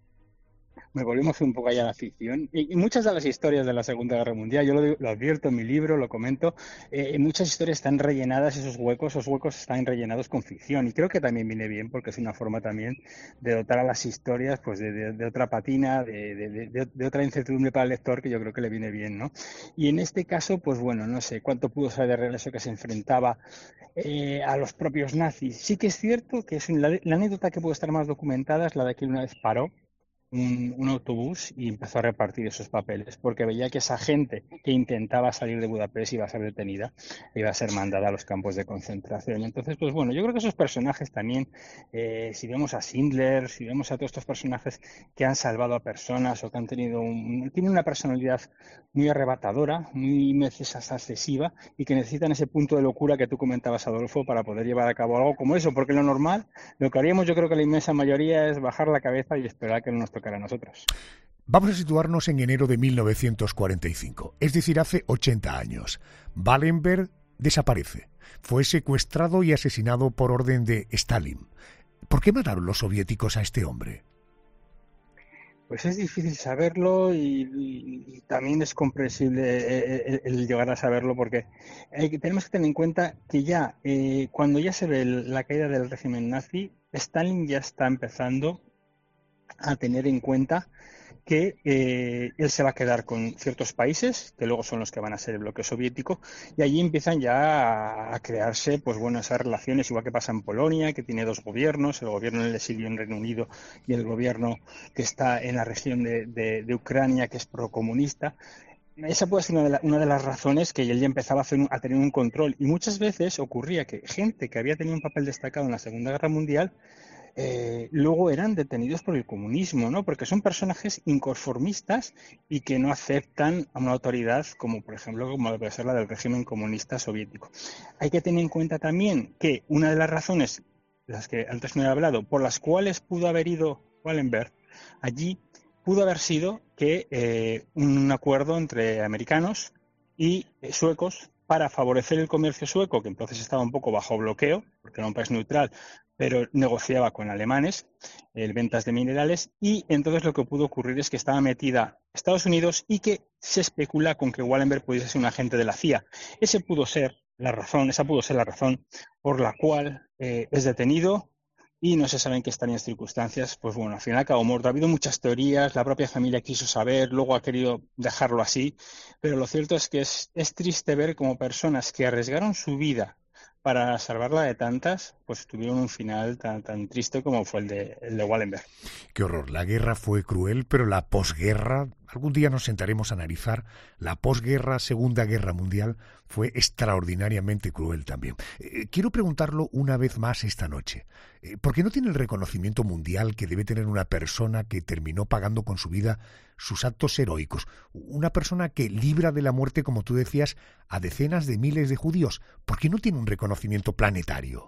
Me volvemos un poco allá a la ficción. Y, y muchas de las historias de la Segunda Guerra Mundial, yo lo, lo advierto en mi libro, lo comento, eh, muchas historias están rellenadas, esos huecos, esos huecos están rellenados con ficción. Y creo que también viene bien, porque es una forma también de dotar a las historias pues de, de, de otra patina, de, de, de, de otra incertidumbre para el lector, que yo creo que le viene bien, ¿no? Y en este caso, pues bueno, no sé cuánto pudo saber de regreso que se enfrentaba eh, a los propios nazis. Sí que es cierto que es la, la anécdota que puede estar más documentada es la de que una vez paró Un, un autobús y empezó a repartir esos papeles, porque veía que esa gente que intentaba salir de Budapest iba a ser detenida, iba a ser mandada a los campos de concentración. Entonces, pues bueno, yo creo que esos personajes también, eh, si vemos a Schindler, si vemos a todos estos personajes que han salvado a personas o que han tenido un, tienen una personalidad muy arrebatadora, muy veces excesiva, y que necesitan ese punto de locura que tú comentabas, Adolfo, para poder llevar a cabo algo como eso, porque lo normal, lo que haríamos yo creo que la inmensa mayoría es bajar la cabeza y esperar que no nos toque a nosotros. Vamos a situarnos en enero de mil novecientos cuarenta y cinco, es decir, hace ochenta años. Wallenberg desaparece. Fue secuestrado y asesinado por orden de Stalin. ¿Por qué mataron los soviéticos a este hombre? Pues es difícil saberlo y, y, y también es comprensible el, el llegar a saberlo, porque hay, tenemos que tener en cuenta que ya eh, cuando ya se ve el, la caída del régimen nazi, Stalin ya está empezando a tener en cuenta que eh, él se va a quedar con ciertos países, que luego son los que van a ser el bloque soviético, y allí empiezan ya a, a crearse, pues bueno, esas relaciones, igual que pasa en Polonia, que tiene dos gobiernos, el gobierno en el exilio en Reino Unido y el gobierno que está en la región de, de, de Ucrania, que es procomunista. Esa puede ser una de, la, una de las razones que él ya empezaba a, hacer un, a tener un control, y muchas veces ocurría que gente que había tenido un papel destacado en la Segunda Guerra Mundial Eh, luego eran detenidos por el comunismo, ¿no? Porque son personajes inconformistas y que no aceptan a una autoridad como, por ejemplo, como debe ser la del régimen comunista soviético. Hay que tener en cuenta también que una de las razones, las que antes no he hablado, por las cuales pudo haber ido Wallenberg allí, pudo haber sido que eh, un acuerdo entre americanos y eh, suecos para favorecer el comercio sueco, que entonces estaba un poco bajo bloqueo, porque era un país neutral, pero negociaba con alemanes eh, ventas de minerales, y entonces lo que pudo ocurrir es que estaba metida Estados Unidos y que se especula con que Wallenberg pudiese ser un agente de la C I A. Ese pudo ser la razón, esa pudo ser la razón por la cual eh, es detenido y no se sabe en qué extrañas circunstancias. Pues bueno, al final acabó muerto. Ha habido muchas teorías, la propia familia quiso saber, luego ha querido dejarlo así, pero lo cierto es que es, es triste ver como personas que arriesgaron su vida para salvarla de tantas, pues tuvieron un final tan, tan triste como fue el de, el de Wallenberg. Qué horror. La guerra fue cruel, pero la posguerra, algún día nos sentaremos a analizar, la posguerra, Segunda Guerra Mundial, fue extraordinariamente cruel también. Eh, quiero preguntarlo una vez más esta noche. Eh, ¿Por qué no tiene el reconocimiento mundial que debe tener una persona que terminó pagando con su vida sus actos heroicos? Una persona que libra de la muerte, como tú decías, a decenas de miles de judíos. ¿Por qué no tiene un reconocimiento planetario?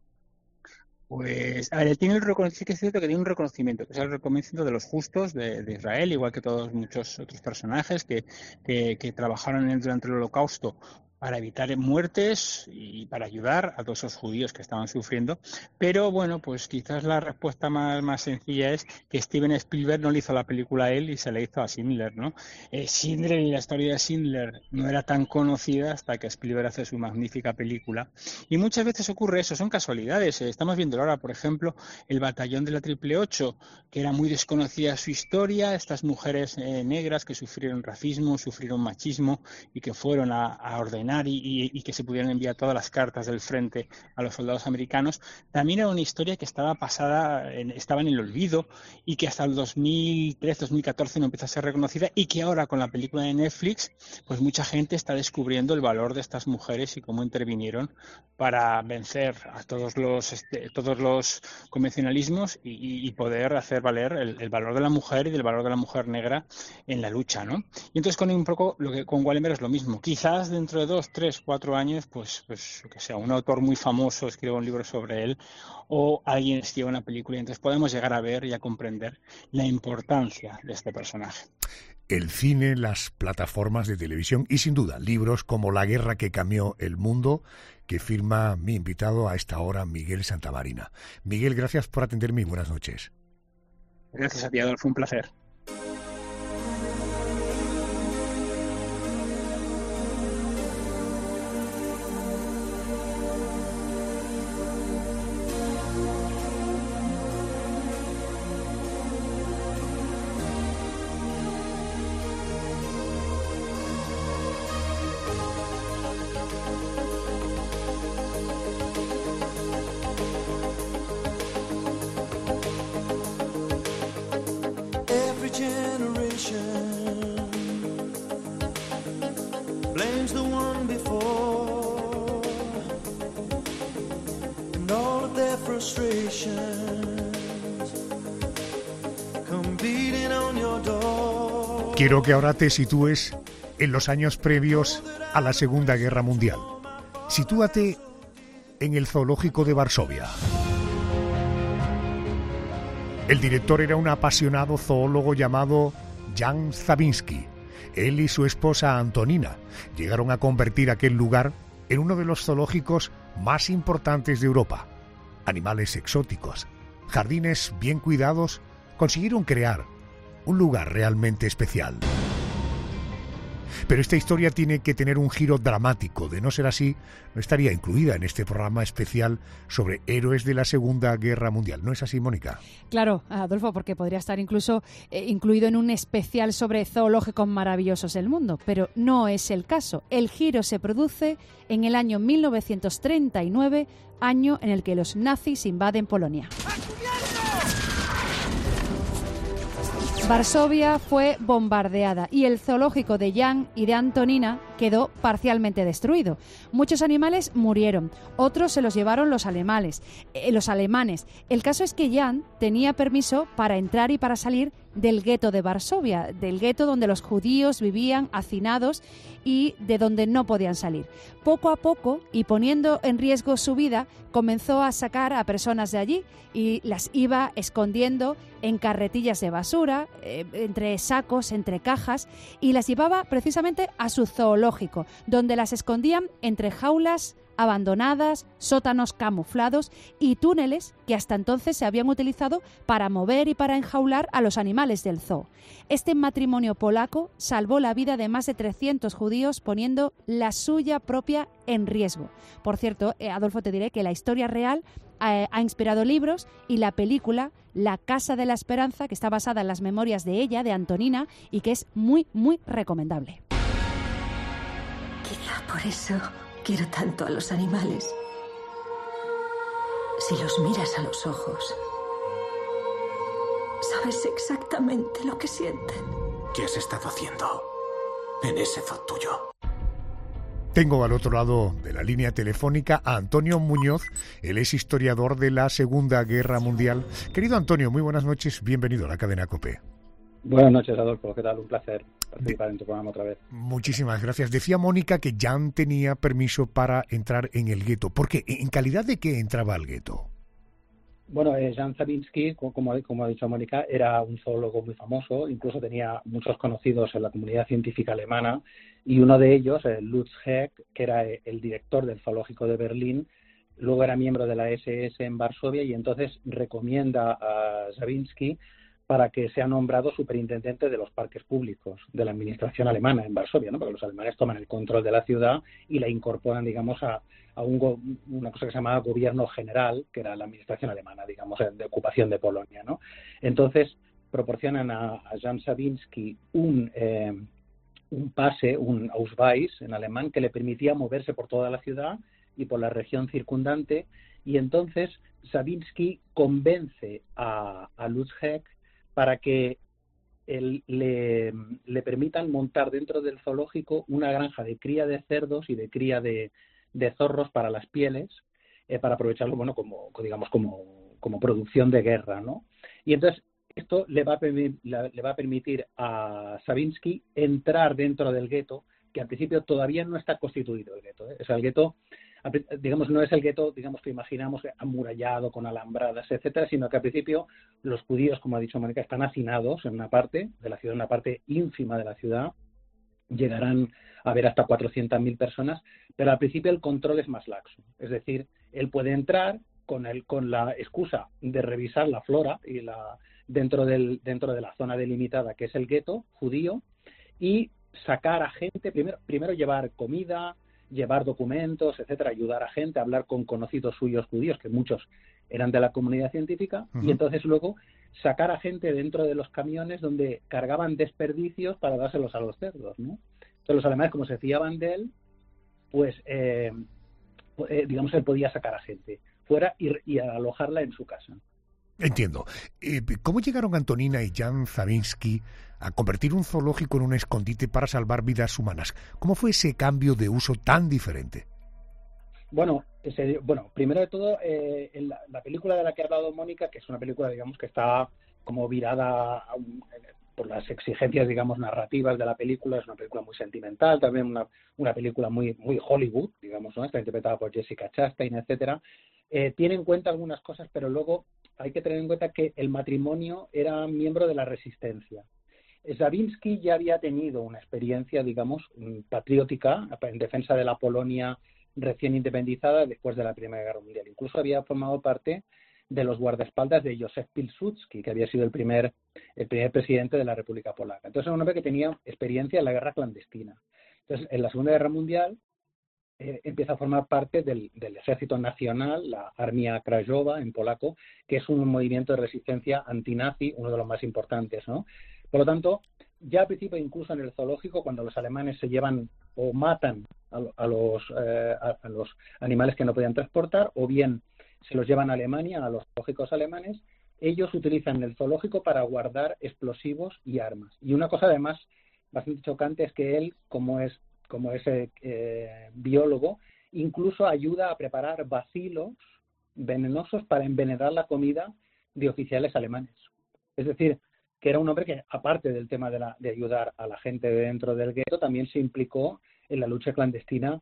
Pues, a ver, tiene el reconocimiento, sí que es cierto que tiene un reconocimiento, que es el reconocimiento de los justos de, de Israel, igual que todos muchos otros personajes que, que, que trabajaron en, durante el Holocausto para evitar muertes y para ayudar a todos esos judíos que estaban sufriendo. Pero bueno, pues quizás la respuesta más, más sencilla es que Steven Spielberg no le hizo la película a él y se la hizo a Schindler, ¿no? Eh, Schindler y la historia de Schindler no era tan conocida hasta que Spielberg hace su magnífica película. Y muchas veces ocurre eso, son casualidades. Eh, estamos viendo ahora, por ejemplo, el batallón de la triple ocho, que era muy desconocida su historia, estas mujeres eh, negras que sufrieron racismo, sufrieron machismo y que fueron a, a ordenar Y, y, y que se pudieran enviar todas las cartas del frente a los soldados americanos. También era una historia que estaba pasada, en, estaba en el olvido y que hasta el dos mil trece, dos mil catorce no empieza a ser reconocida, y que ahora con la película de Netflix pues mucha gente está descubriendo el valor de estas mujeres y cómo intervinieron para vencer a todos los este, todos los convencionalismos y, y poder hacer valer el, el valor de la mujer y del valor de la mujer negra en la lucha, ¿no? Y entonces con un poco lo que con Wallenberg es lo mismo. Quizás dentro de dos, tres, cuatro años, pues, pues que sea un autor muy famoso escriba un libro sobre él, o alguien escriba una película, y entonces podemos llegar a ver y a comprender la importancia de este personaje. El cine, las plataformas de televisión y, sin duda, libros como La guerra que cambió el mundo, que firma mi invitado a esta hora, Miguel Santamarina. Miguel, gracias por atenderme y buenas noches. Gracias a ti, Adolfo, un placer. Quiero que ahora te sitúes en los años previos a la Segunda Guerra Mundial. Sitúate en el zoológico de Varsovia. El director era un apasionado zoólogo llamado Jan Zabinski. Él y su esposa Antonina llegaron a convertir aquel lugar en uno de los zoológicos más importantes de Europa. Animales exóticos, jardines bien cuidados, consiguieron crear un lugar realmente especial. Pero esta historia tiene que tener un giro dramático. De no ser así, no estaría incluida en este programa especial sobre héroes de la Segunda Guerra Mundial. ¿No es así, Mónica? Claro, Adolfo, porque podría estar incluso eh, incluido en un especial sobre zoológicos maravillosos del mundo. Pero no es el caso. El giro se produce en el año mil novecientos treinta y nueve, año en el que los nazis invaden Polonia. Varsovia fue bombardeada y el zoológico de Jan y de Antonina quedó parcialmente destruido. Muchos animales murieron, otros se los llevaron los alemanes. Eh, los alemanes. El caso es que Jan tenía permiso para entrar y para salir del gueto de Varsovia, del gueto donde los judíos vivían hacinados y de donde no podían salir. Poco a poco, y poniendo en riesgo su vida, comenzó a sacar a personas de allí y las iba escondiendo en carretillas de basura, eh, entre sacos, entre cajas, y las llevaba precisamente a su zoológico, donde las escondían entre jaulas abandonadas, sótanos camuflados y túneles que hasta entonces se habían utilizado para mover y para enjaular a los animales del zoo. Este matrimonio polaco salvó la vida de más de trescientos judíos poniendo la suya propia en riesgo. Por cierto, eh, Adolfo, te diré que la historia real eh, ha inspirado libros y la película La Casa de la Esperanza, que está basada en las memorias de ella, de Antonina, y que es muy, muy recomendable. Quizá por eso quiero tanto a los animales. Si los miras a los ojos, sabes exactamente lo que sienten. ¿Qué has estado haciendo en ese zoo tuyo? Tengo al otro lado de la línea telefónica a Antonio Muñoz, él es historiador de la Segunda Guerra Mundial. Querido Antonio, muy buenas noches, bienvenido a la cadena COPE. Buenas noches, Adolfo, ¿qué tal? Un placer participar en tu programa otra vez. Muchísimas gracias. Decía Mónica que Jan tenía permiso para entrar en el gueto. ¿Por qué? ¿En calidad de qué entraba al gueto? Bueno, eh, Jan Sawinski, como, como ha dicho Mónica, era un zoólogo muy famoso, incluso tenía muchos conocidos en la comunidad científica alemana, y uno de ellos, eh, Lutz Heck, que era el director del zoológico de Berlín, luego era miembro de la ese ese en Varsovia, y entonces recomienda a Sawinski para que sea nombrado superintendente de los parques públicos de la administración alemana en Varsovia, ¿no? Porque los alemanes toman el control de la ciudad y la incorporan, digamos, a, a un go, una cosa que se llamaba gobierno general, que era la administración alemana, digamos, de ocupación de Polonia, ¿no? Entonces, proporcionan a, a Jan Sawinski un, eh, un pase, un Ausweis en alemán, que le permitía moverse por toda la ciudad y por la región circundante, y entonces Sawinski convence a, a Lutz Heck para que él, le, le permitan montar dentro del zoológico una granja de cría de cerdos y de cría de, de zorros para las pieles, eh, para aprovecharlo, bueno, como, digamos, como, como producción de guerra, ¿no? Y entonces esto le va a, le va a permitir a Sawinski entrar dentro del gueto, que al principio todavía no está constituido el gueto, ¿eh? O sea, el gueto, digamos, no es el gueto, digamos, que imaginamos amurallado con alambradas, etcétera, sino que al principio los judíos, como ha dicho Mónica, están hacinados en una parte de la ciudad, en una parte ínfima de la ciudad, llegarán a haber hasta cuatrocientas mil personas, pero al principio el control es más laxo, es decir, él puede entrar con el, con la excusa de revisar la flora y la dentro del dentro de la zona delimitada que es el gueto judío y sacar a gente, primero primero llevar comida, llevar documentos, etcétera, ayudar a gente, hablar con conocidos suyos judíos, que muchos eran de la comunidad científica, uh-huh. Y entonces luego sacar a gente dentro de los camiones donde cargaban desperdicios para dárselos a los cerdos, ¿no? Entonces los alemanes, como se fiaban de él, pues, eh, eh, digamos, él podía sacar a gente fuera y, y alojarla en su casa. Entiendo. Eh, ¿Cómo llegaron Antonina y Jan Sawinski a convertir un zoológico en un escondite para salvar vidas humanas? ¿Cómo fue ese cambio de uso tan diferente? Bueno, ese, bueno primero de todo, eh, en la, la película de la que ha hablado Mónica, que es una película, digamos, que está como virada a un, por las exigencias, digamos, narrativas de la película, es una película muy sentimental, también una, una película muy muy Hollywood, digamos, ¿no? Está interpretada por Jessica Chastain, etcétera. Eh, tiene en cuenta algunas cosas, pero luego hay que tener en cuenta que el matrimonio era miembro de la resistencia. Sawinski ya había tenido una experiencia, digamos, patriótica en defensa de la Polonia recién independizada después de la Primera Guerra Mundial. Incluso había formado parte de los guardaespaldas de Józef Pilsudski, que había sido el primer, el primer presidente de la República Polaca. Entonces era un hombre que tenía experiencia en la guerra clandestina. Entonces, en la Segunda Guerra Mundial eh, empieza a formar parte del, del Ejército Nacional, la Armia Krajowa en polaco, que es un movimiento de resistencia antinazi, uno de los más importantes, ¿no? Por lo tanto, ya al principio, incluso en el zoológico, cuando los alemanes se llevan o matan a, a, los, eh, a, a los animales que no podían transportar, o bien se los llevan a Alemania, a los zoológicos alemanes, ellos utilizan el zoológico para guardar explosivos y armas. Y una cosa además bastante chocante es que él, como es, como es eh, biólogo, incluso ayuda a preparar bacilos venenosos para envenenar la comida de oficiales alemanes. Es decir, que era un hombre que, aparte del tema de, la, de ayudar a la gente dentro del gueto, también se implicó en la lucha clandestina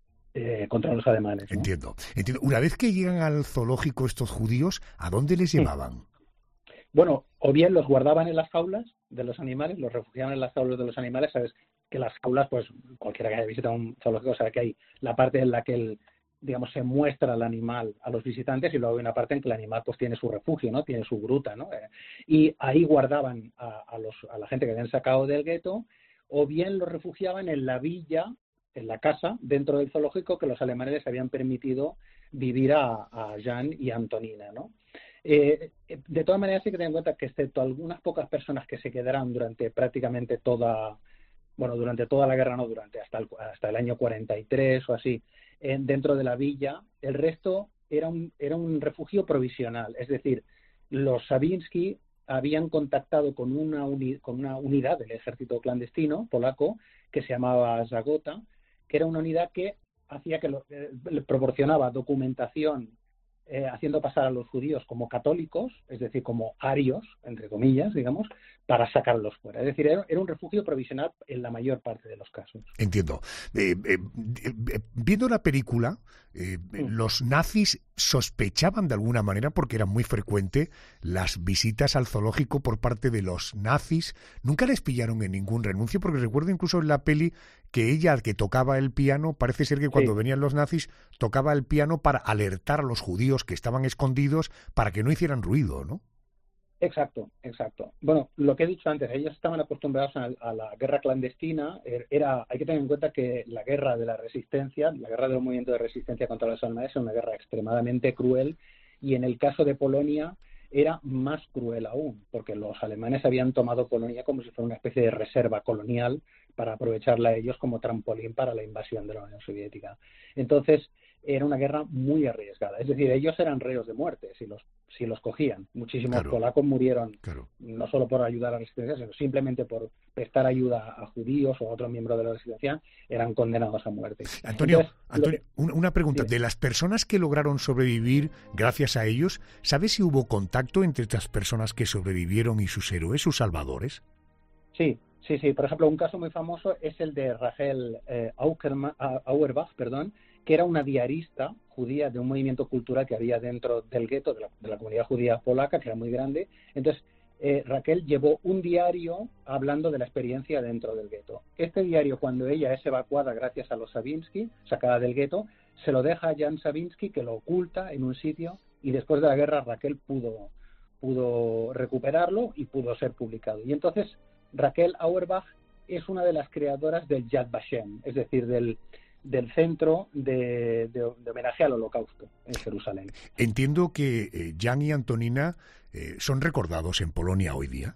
eh, contra los alemanes, ¿no? Entiendo, entiendo. Una vez que llegan al zoológico estos judíos, ¿a dónde les llevaban? Bueno, o bien los guardaban en las jaulas de los animales, los refugiaban en las jaulas de los animales. Sabes que las jaulas, pues cualquiera que haya visitado un zoológico sabe que hay la parte en la que el, digamos, se muestra el animal a los visitantes, y luego hay una parte en que el animal pues tiene su refugio, ¿no? Tiene su gruta, ¿no? Eh, y ahí guardaban a, a, los, a la gente que habían sacado del gueto, o bien los refugiaban en la villa, en la casa dentro del zoológico que los alemanes les habían permitido vivir a, a Jan y a Antonina, ¿no? Eh, de todas maneras, sí que ten en cuenta que, excepto algunas pocas personas que se quedaran durante prácticamente toda, bueno, durante toda la guerra, no durante, hasta el, hasta el año cuarenta y tres o así, eh, dentro de la villa, el resto era un, era un refugio provisional. Es decir, los Sabiński habían contactado con una, uni, con una unidad del ejército clandestino polaco que se llamaba Zagota, que era una unidad que hacía que lo, eh, le proporcionaba documentación eh, haciendo pasar a los judíos como católicos, es decir, como arios, entre comillas, digamos, para sacarlos fuera. Es decir, era, era un refugio provisional en la mayor parte de los casos. Entiendo. Eh, eh, eh, viendo la película, eh, mm. los nazis sospechaban de alguna manera, porque era muy frecuente, las visitas al zoológico por parte de los nazis. Nunca les pillaron en ningún renuncio, porque recuerdo incluso en la peli que ella, al que tocaba el piano, parece ser que cuando sí. venían los nazis, tocaba el piano para alertar a los judíos que estaban escondidos para que no hicieran ruido, ¿no? Exacto, exacto. Bueno, lo que he dicho antes, ellos estaban acostumbrados a, a la guerra clandestina. Era, hay que tener en cuenta que la guerra de la resistencia, la guerra del movimiento de resistencia contra los alemanes, es una guerra extremadamente cruel, y en el caso de Polonia era más cruel aún, porque los alemanes habían tomado Polonia como si fuera una especie de reserva colonial para aprovecharla ellos como trampolín para la invasión de la Unión Soviética. Entonces, era una guerra muy arriesgada. Es decir, ellos eran reos de muerte si los si los cogían. Muchísimos claro. polacos murieron, claro. no solo por ayudar a la resistencia, sino simplemente por prestar ayuda a judíos o a otros miembros de la resistencia, eran condenados a muerte. Antonio, Entonces, Antonio que... una pregunta. Sí. De las personas que lograron sobrevivir gracias a ellos, ¿sabes si hubo contacto entre estas personas que sobrevivieron y sus héroes, sus salvadores? Sí, sí, sí. Por ejemplo, un caso muy famoso es el de Rachel eh, Aukerma, Auerbach, perdón, que era una diarista judía de un movimiento cultural que había dentro del gueto, de la, de la comunidad judía polaca, que era muy grande. Entonces, eh, Raquel llevó un diario hablando de la experiencia dentro del gueto. Este diario, cuando ella es evacuada gracias a los Sabiński, sacada del gueto, se lo deja a Jan Sabiński, que lo oculta en un sitio, y después de la guerra Raquel pudo, pudo recuperarlo y pudo ser publicado. Y entonces, Rachel Auerbach es una de las creadoras del Yad Vashem, es decir, del del centro de, de, de homenaje al Holocausto en Jerusalén. Entiendo que eh, Jan y Antonina eh, son recordados en Polonia hoy día.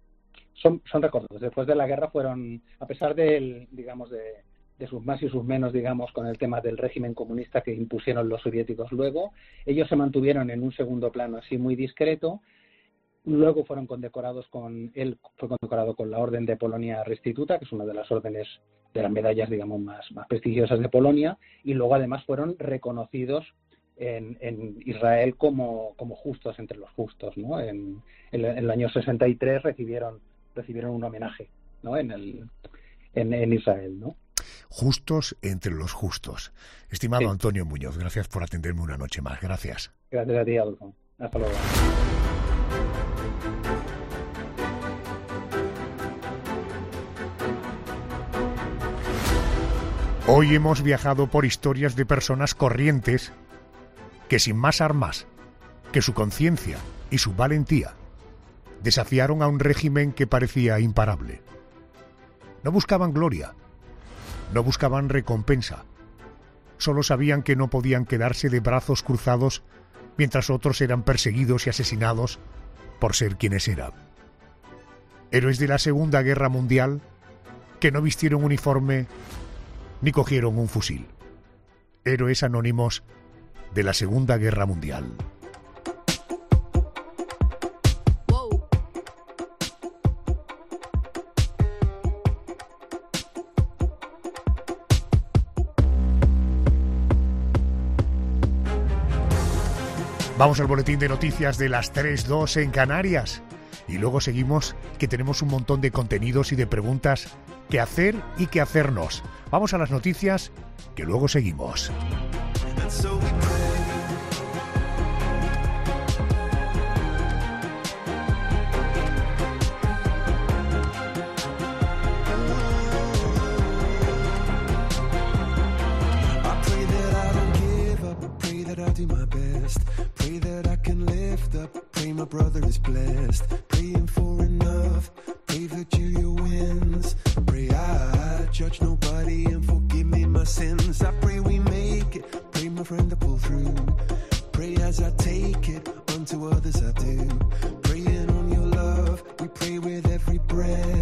Son, son recordados. Después de la guerra fueron, a pesar del, digamos, de, de sus más y sus menos, digamos, con el tema del régimen comunista que impusieron los soviéticos luego, ellos se mantuvieron en un segundo plano así muy discreto. Luego fueron condecorados con, él fue condecorado con la Orden de Polonia Restituta, que es una de las órdenes de las medallas, digamos, más, más prestigiosas de Polonia, y luego además fueron reconocidos en, en Israel como, como justos entre los justos, ¿no? En, en, en el año sesenta y tres recibieron, recibieron un homenaje, ¿no? En, el, en, en Israel, ¿no? Justos entre los justos. Estimado sí. Antonio Muñoz, gracias por atenderme una noche más. Gracias. Gracias a ti, Adolfo. Hasta luego. Hoy hemos viajado por historias de personas corrientes que sin más armas que su conciencia y su valentía desafiaron a un régimen que parecía imparable. No buscaban gloria, no buscaban recompensa, solo sabían que no podían quedarse de brazos cruzados mientras otros eran perseguidos y asesinados por ser quienes eran. Héroes de la Segunda Guerra Mundial que no vistieron uniforme ni cogieron un fusil. Héroes anónimos de la Segunda Guerra Mundial. Vamos al boletín de noticias de las tres dos en Canarias. Y luego seguimos, que tenemos un montón de contenidos y de preguntas que hacer y que hacernos. Vamos a las noticias, que luego seguimos. Pray that I can lift up, pray my brother is blessed, praying for enough, pray that Julia wins, pray I judge nobody and forgive me my sins, I pray we make it, pray my friend to pull through, pray as I take it, unto others I do, praying on your love, we pray with every breath.